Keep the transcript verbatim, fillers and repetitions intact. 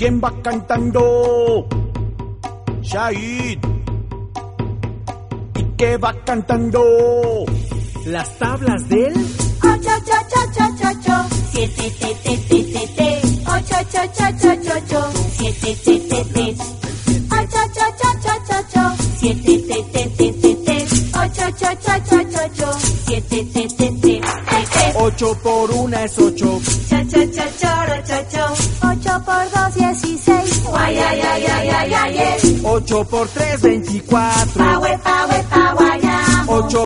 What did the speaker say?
¿Quién va cantando? Shahid. ¿Y qué va cantando? Las tablas del ocho, ocho, ocho, ocho, ocho, siete, te, te, te, te, te, ocho, ocho, ocho, ocho, ocho, siete, te, te, te, ocho, ocho, ocho, ocho, ocho, siete, te, te, te, te, te, ocho, ocho, ocho, ocho, ocho, siete, te, te, te, te, te. Ocho por una es ocho. Cha, cha, cha, choro, cho, cho. Ocho por dos, dieciséis. Guay, ay, ay, ay, ay, ay, ay. Ocho por tres, veinticuatro. Pa, we, pa, we, pa, guayamo. Ocho